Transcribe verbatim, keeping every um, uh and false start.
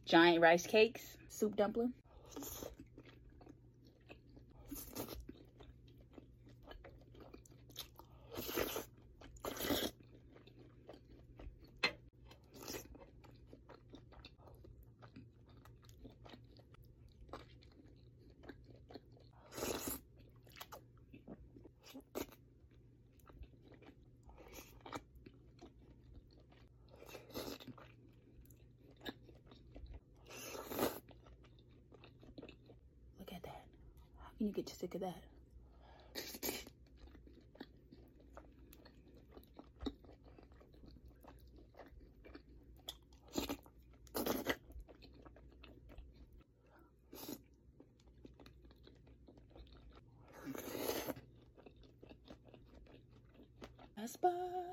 giant rice cakes, soup dumpling. Look at that. How can you get sick of that? Bye.